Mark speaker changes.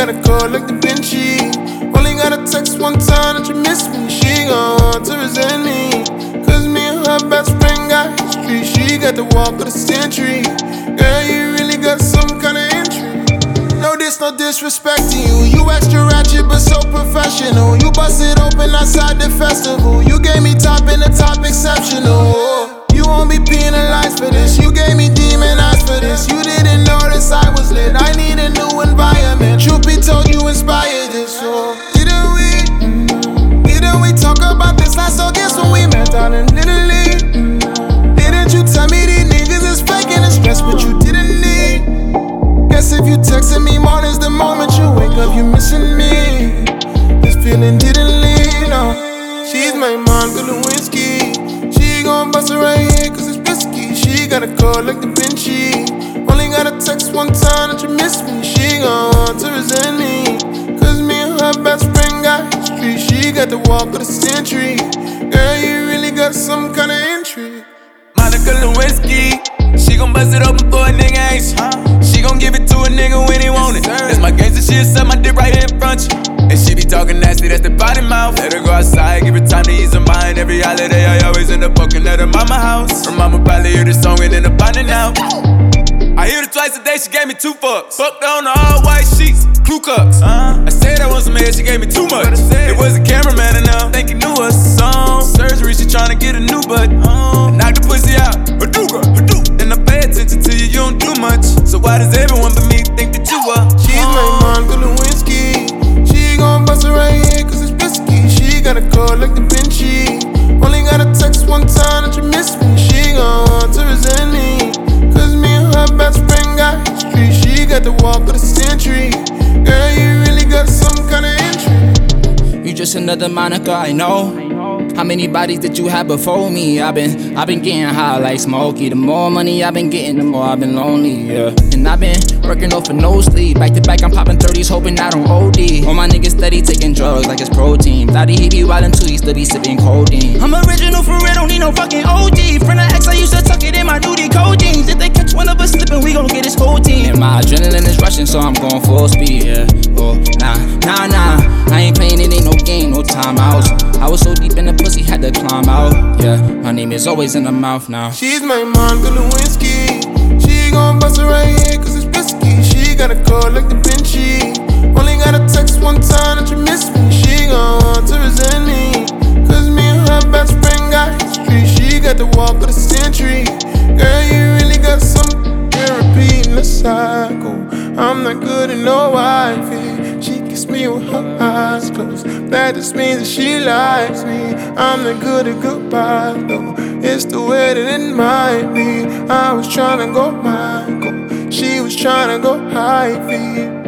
Speaker 1: got a call like Da Vinci. Only got a text one time that you miss me. She gon' to resent me, cause me and her best friend got history. She got the walk of the century. Girl, you really got some kind of intrigue. No disrespect to you. You extra ratchet but so professional. You bust it open outside the festival. You gave me top in the top exceptional. You won't be penalized for this. You gave me demon eyes for this. You didn't notice I was lit. I need a new environment. Truth be told, you inspired this. So didn't we talk about this last August when we met down in Italy? Didn't you tell me these niggas is faking the stress, but you didn't need? Guess if you texted me morning's the moment you wake up, you missing me. This feeling didn't leave, no. She's my Monica Lewinsky. She gon' bust it right here cause it's risky. She got a call like Da Vinci. Only got a text one time that you miss me. She gon' to resent me, cause me and her best friend got history. She got the walk of the century. Girl, you really got some kind of intrigue.
Speaker 2: Monica Lewinsky, she gon' bust it open for a nigga, ain't she? She gon' give it to a nigga when he want it. That's my gangster shit, set my dick right here in front you. And she be talking nasty, that's the body mouth. Let her go outside, give her time to ease her mind. Every holiday I always end up fucking at her mama house. Her mama probably hear the song and end up finding out. I hear her twice a day, she gave me 2 fucks. Fucked her on the all white sheets, Ku Klux. I said I want some head, she gave me too much. It was a cameraman and I think he knew us. Song surgery, she tryna get a new butt. Knock the pussy out, Hadouga, Hadouga. And I pay attention to you, you don't do much. So why does everyone but me think that you are?
Speaker 1: She's my Monica Lewinsky. She gon' bust it right here cause it's risky. She got a call like Da Vinci. Only got a text one time that you miss me. She gon' to resent me, cause me and her best friend got history. She got the walk of the century. Girl, you really got some kind of intrigue.
Speaker 3: You just another Monica, I know. How many bodies did you have before me? I've been getting high like Smokey. The more money I've been getting, the more I've been lonely, yeah. And I've been working off for no sleep. Back to back, I'm popping 30s, hoping I don't OD. All my niggas steady taking drugs like it's protein. Thought he be wildin' too, he still be sipping codeine. I'm original for real, don't need no fucking OG. Friend of X, I used to tuck it in my duty code jeans. If they catch one of us slipping, we gon' get this whole team. And my adrenaline is rushing, so I'm going full speed, yeah. Oh, nah. I ain't playing, it ain't no game, no timeouts. I was so deep in the pussy, had to climb out. Yeah, my name is always in the mouth now.
Speaker 1: She's my Monica Lewinsky. She gon' bust it right here cause it's risky. She got a call like Da Vinci. Only got a text one time that you miss me. She gon' to resent me, cause me and her best friend got history. She got the walk of the century. Girl, you really got some. You're repeating the cycle. I'm not good at no wifey. She kiss me with her eyes closed. That just means that she likes me. I'm not good at goodbye though. It's the way that it might be. I was tryna go Michael, she was tryna go Hyphy.